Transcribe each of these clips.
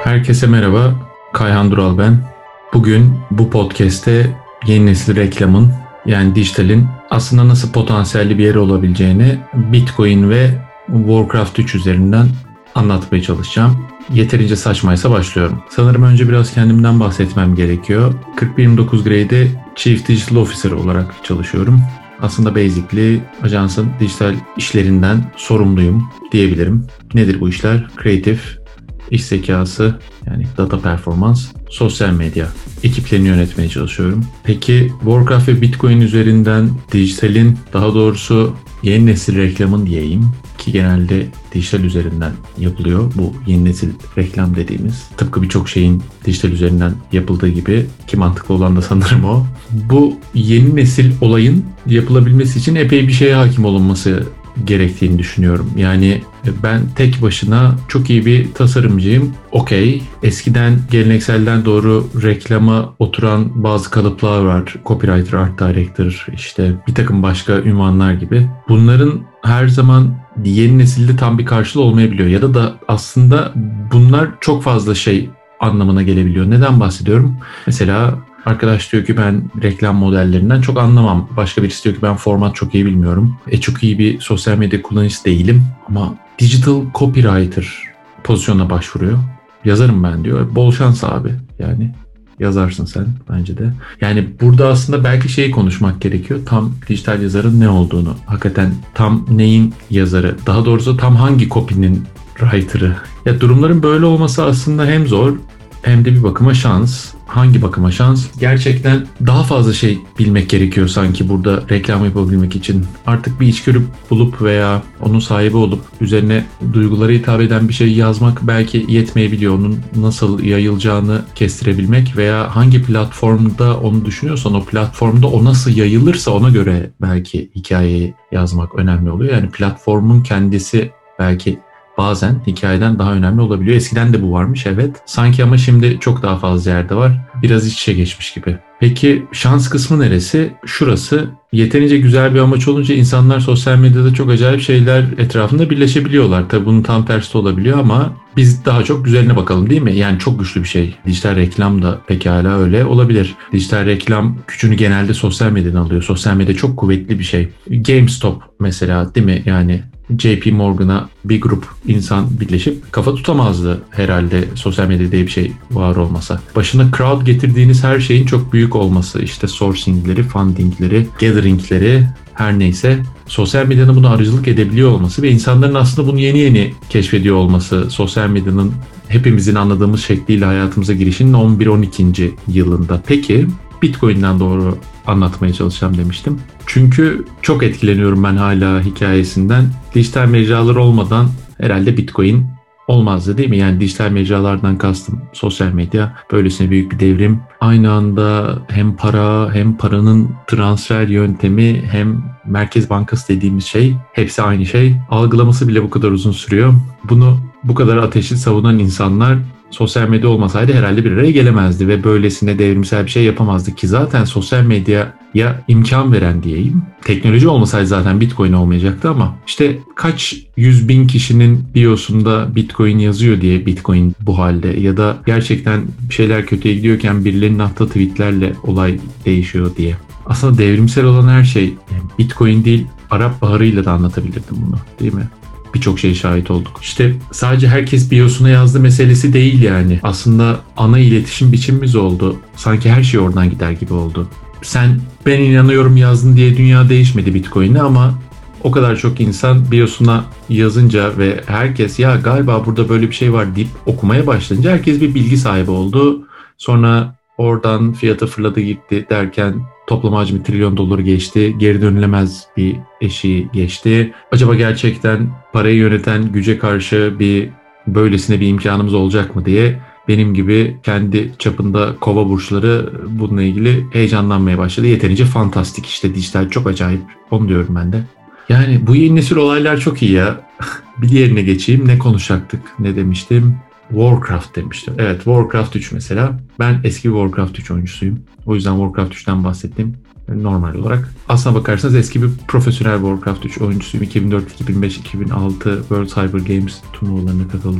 Herkese merhaba, Kayhan Dural ben. Bugün bu podcast'te yeni nesil reklamın yani dijitalin aslında nasıl potansiyelli bir yer olabileceğini Bitcoin ve Warcraft 3 üzerinden anlatmaya çalışacağım. Yeterince saçmaysa başlıyorum. Sanırım önce biraz kendimden bahsetmem gerekiyor. 4129 Grey'de Chief Digital Officer olarak çalışıyorum. Aslında basically ajansın dijital işlerinden sorumluyum diyebilirim. Nedir bu işler? Creative, İş zekası yani data performans, sosyal medya ekiplerini yönetmeye çalışıyorum. Peki Warcraft ve Bitcoin üzerinden dijitalin, daha doğrusu yeni nesil reklamın diyeyim ki genelde dijital üzerinden yapılıyor bu yeni nesil reklam dediğimiz. Tıpkı birçok şeyin dijital üzerinden yapıldığı gibi ki mantıklı olan da sanırım o. Bu yeni nesil olayın yapılabilmesi için epey bir şeye hakim olunması gerektiğini düşünüyorum. Yani ben tek başına çok iyi bir tasarımcıyım. Okey. Eskiden gelenekselden doğru reklama oturan bazı kalıplar var. Copywriter, art director, işte bir takım başka ünvanlar gibi. Bunların her zaman yeni nesilde tam bir karşılığı olmayabiliyor. Ya da aslında bunlar çok fazla şey anlamına gelebiliyor. Neden bahsediyorum? Mesela arkadaş diyor ki ben reklam modellerinden çok anlamam. Başka birisi diyor ki ben format çok iyi bilmiyorum. Çok iyi bir sosyal medya kullanıcısı değilim. Ama digital copywriter pozisyonuna başvuruyor. Yazarım ben diyor. Bol şans abi. Yani yazarsın sen bence de. Yani burada aslında belki şeyi konuşmak gerekiyor. Tam dijital yazarın ne olduğunu. Hakikaten tam neyin yazarı. Daha doğrusu tam hangi copy'nin writer'ı. Ya durumların böyle olması aslında hem zor hem de bir bakıma şans. Hangi bakıma şans? Gerçekten daha fazla şey bilmek gerekiyor sanki burada reklam yapabilmek için. Artık bir içgörü bulup veya onun sahibi olup üzerine duygulara hitap eden bir şey yazmak belki yetmeyebiliyor. Onun nasıl yayılacağını kestirebilmek veya hangi platformda onu düşünüyorsan o platformda o nasıl yayılırsa ona göre belki hikayeyi yazmak önemli oluyor. Yani platformun kendisi belki bazen hikayeden daha önemli olabiliyor. Eskiden de bu varmış evet. Sanki ama şimdi çok daha fazla yerde var. Biraz iç içe geçmiş gibi. Peki şans kısmı neresi? Şurası. Yeterince güzel bir amaç olunca insanlar sosyal medyada çok acayip şeyler etrafında birleşebiliyorlar. Tabii bunun tam tersi de olabiliyor ama biz daha çok güzeline bakalım değil mi? Yani çok güçlü bir şey. Dijital reklam da pekala öyle olabilir. Dijital reklam gücünü genelde sosyal medyadan alıyor. Sosyal medya çok kuvvetli bir şey. GameStop mesela değil mi? Yani JP Morgan'a bir grup insan birleşip kafa tutamazdı herhalde sosyal medya diye bir şey var olmasa. Başına crowd getirdiğiniz her şeyin çok büyük olması, işte sourcingleri, fundingleri, gatheringleri her neyse sosyal medyanın buna aracılık edebiliyor olması ve insanların aslında bunu yeni yeni keşfediyor olması, sosyal medyanın hepimizin anladığımız şekliyle hayatımıza girişinin 11-12. Yılında. Peki Bitcoin'den doğru anlatmaya çalışacağım demiştim. Çünkü çok etkileniyorum ben hala hikayesinden. Dijital mecralar olmadan herhalde Bitcoin olmazdı değil mi? Yani dijital mecralardan kastım sosyal medya. Böylesine büyük bir devrim. Aynı anda hem para hem paranın transfer yöntemi hem Merkez Bankası dediğimiz şey hepsi aynı şey. Algılaması bile bu kadar uzun sürüyor. Bunu bu kadar ateşli savunan insanlar sosyal medya olmasaydı herhalde bir araya gelemezdi ve böylesine devrimsel bir şey yapamazdı ki zaten sosyal medyaya imkan veren diyeyim. Teknoloji olmasaydı zaten Bitcoin olmayacaktı ama işte kaç 100.000 kişinin biosunda Bitcoin yazıyor diye Bitcoin bu halde ya da gerçekten bir şeyler kötüye gidiyorken birilerinin attığı tweetlerle olay değişiyor diye. Aslında devrimsel olan her şey yani Bitcoin değil Arap Baharı'yla da anlatabilirdim bunu değil mi? Birçok şeye şahit olduk. İşte sadece herkes biosuna yazdı meselesi değil yani. Aslında ana iletişim biçimimiz oldu. Sanki her şey oradan gider gibi oldu. Sen ben inanıyorum yazdın diye dünya değişmedi Bitcoin'e ama o kadar çok insan biosuna yazınca ve herkes ya galiba burada böyle bir şey var deyip okumaya başlayınca herkes bir bilgi sahibi oldu. Sonra oradan fiyatı fırladı gitti derken toplam hacmi trilyon doları geçti. Geri dönülemez bir eşiği geçti. Acaba gerçekten parayı yöneten güce karşı böylesine bir imkanımız olacak mı diye benim gibi kendi çapında kova burçları bununla ilgili heyecanlanmaya başladı. Yeterince fantastik işte dijital çok acayip. Onu diyorum ben de. Yani bu yeni nesil olaylar çok iyi ya. Bir diğerine geçeyim. Ne konuşacaktık? Ne demiştim? Warcraft demiştim. Evet Warcraft 3 mesela. Ben eski bir Warcraft 3 oyuncusuyum. O yüzden Warcraft 3'ten bahsettim. Normal olarak. Aslına bakarsanız eski bir profesyonel Warcraft 3 oyuncusuyum. 2004, 2005, 2006 World Cyber Games turnuvalarına katıldım.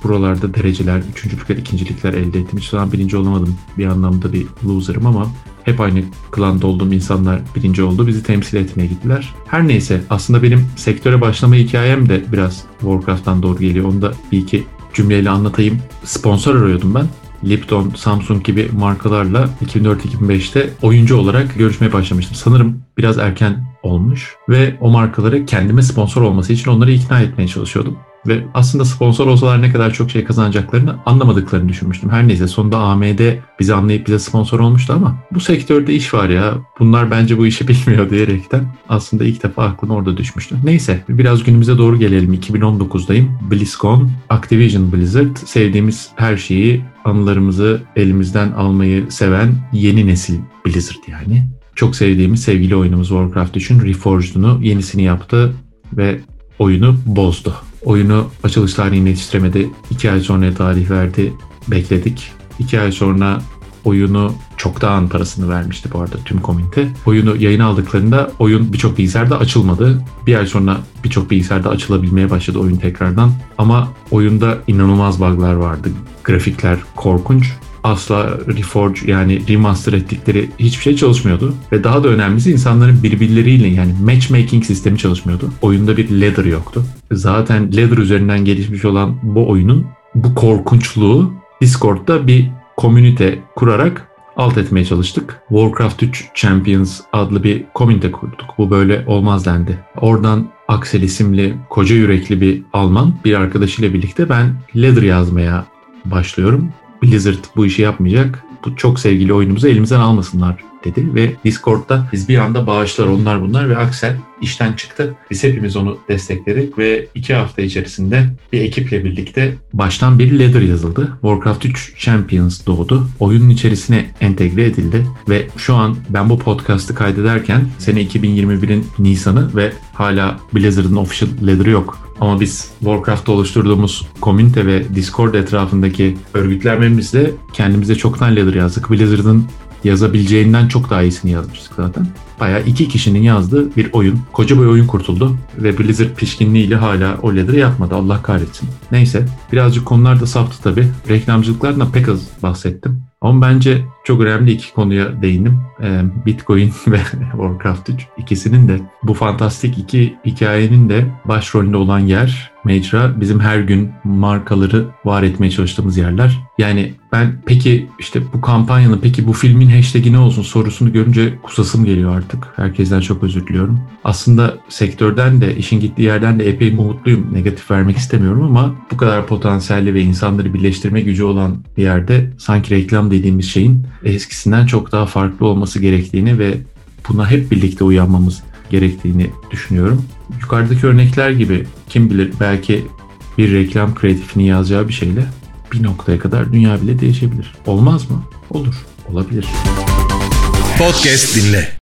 buralarda dereceler, üçüncülükler, ikincilikler elde ettim. Hiç zaman birinci olamadım. Bir anlamda bir loser'ım ama hep aynı klanda olduğum insanlar birinci oldu. Bizi temsil etmeye gittiler. Her neyse, aslında benim sektöre başlama hikayem de biraz Warcraft'tan doğru geliyor. Onu da bir iki cümleyle anlatayım. Sponsor arıyordum ben. Lipton, Samsung gibi markalarla 2004-2005'te oyuncu olarak görüşmeye başlamıştım. Sanırım biraz erken olmuş ve o markalara kendime sponsor olması için onları ikna etmeye çalışıyordum. Ve aslında sponsor olsalar ne kadar çok şey kazanacaklarını anlamadıklarını düşünmüştüm. Her neyse, sonunda AMD bizi anlayıp bize sponsor olmuştu ama bu sektörde iş var ya, bunlar bence bu işi bilmiyor diyerekten aslında ilk defa aklım orada düşmüştü. Neyse, biraz günümüze doğru gelelim. 2019'dayım. BlizzCon, Activision Blizzard, sevdiğimiz her şeyi, anılarımızı elimizden almayı seven yeni nesil Blizzard yani. Çok sevdiğimiz sevgili oyunumuz Warcraft 3'ün Reforged'unu, yenisini yaptı ve oyunu bozdu. Oyunu açılış tarihine yetiştiremedi. 2 ay sonra tarih verdi. Bekledik. 2 ay sonra oyunu çoktan parasını vermişti bu arada tüm komünite. Oyunu yayına aldıklarında oyun birçok bilgisayarda açılmadı. Bir ay sonra birçok bilgisayarda açılabilmeye başladı oyun tekrardan. Ama oyunda inanılmaz bug'lar vardı. Grafikler korkunç. Asla Reforge yani remaster ettikleri hiçbir şey çalışmıyordu. Ve daha da önemlisi insanların birbirleriyle yani matchmaking sistemi çalışmıyordu. Oyunda bir ladder yoktu. Zaten ladder üzerinden gelişmiş olan bu oyunun bu korkunçluğu Discord'da bir komünite kurarak alt etmeye çalıştık. Warcraft 3 Champions adlı bir komünite kurduk. Bu böyle olmaz dendi. Oradan Axel isimli koca yürekli bir Alman bir arkadaşıyla birlikte ben ladder yazmaya başlıyorum. Blizzard bu işi yapmayacak. Bu çok sevgili oyunumuzu elimizden almasınlar dedi ve Discord'da biz bir anda bağışlar onlar bunlar ve Axel işten çıktı. Biz hepimiz onu destekledik ve 2 hafta içerisinde bir ekiple birlikte baştan bir ladder yazıldı. Warcraft 3 Champions doğdu. Oyunun içerisine entegre edildi ve şu an ben bu podcast'ı kaydederken sene 2021'in Nisan'ı ve hala Blizzard'ın official ladder'ı yok. Ama biz Warcraft'ta oluşturduğumuz komünite ve Discord etrafındaki örgütlenmemizle kendimize çoktan ladder yazdık. Blizzard'ın yazabileceğinden çok daha iyisini yazmıştık zaten. Bayağı 2 kişinin yazdığı bir oyun. Koca bir oyun kurtuldu ve Blizzard pişkinliğiyle hala o ladder'ı yapmadı. Allah kahretsin. Neyse, birazcık konular da saptı tabii. Reklamcılıklardan pek az bahsettim. Ama bence çok önemli 2 konuya değindim. Bitcoin ve Warcraft 3. İkisinin de bu fantastik 2 hikayenin de başrolünde olan yer, mecra bizim her gün markaları var etmeye çalıştığımız yerler. Yani ben peki işte bu kampanyanın, peki bu filmin hashtag'i ne olsun sorusunu görünce kusasım geliyor artık. Herkesten çok özür diliyorum. Aslında sektörden de, işin gittiği yerden de epey umutluyum. Negatif vermek istemiyorum ama bu kadar potansiyelli ve insanları birleştirme gücü olan bir yerde sanki reklam dediğimiz şeyin eskisinden çok daha farklı olması gerektiğini ve buna hep birlikte uyanmamız gerektiğini düşünüyorum. Yukarıdaki örnekler gibi kim bilir belki bir reklam kreatifini yazacağı bir şeyle bir noktaya kadar dünya bile değişebilir. Olmaz mı? Olur. Olabilir. Podcast dinle.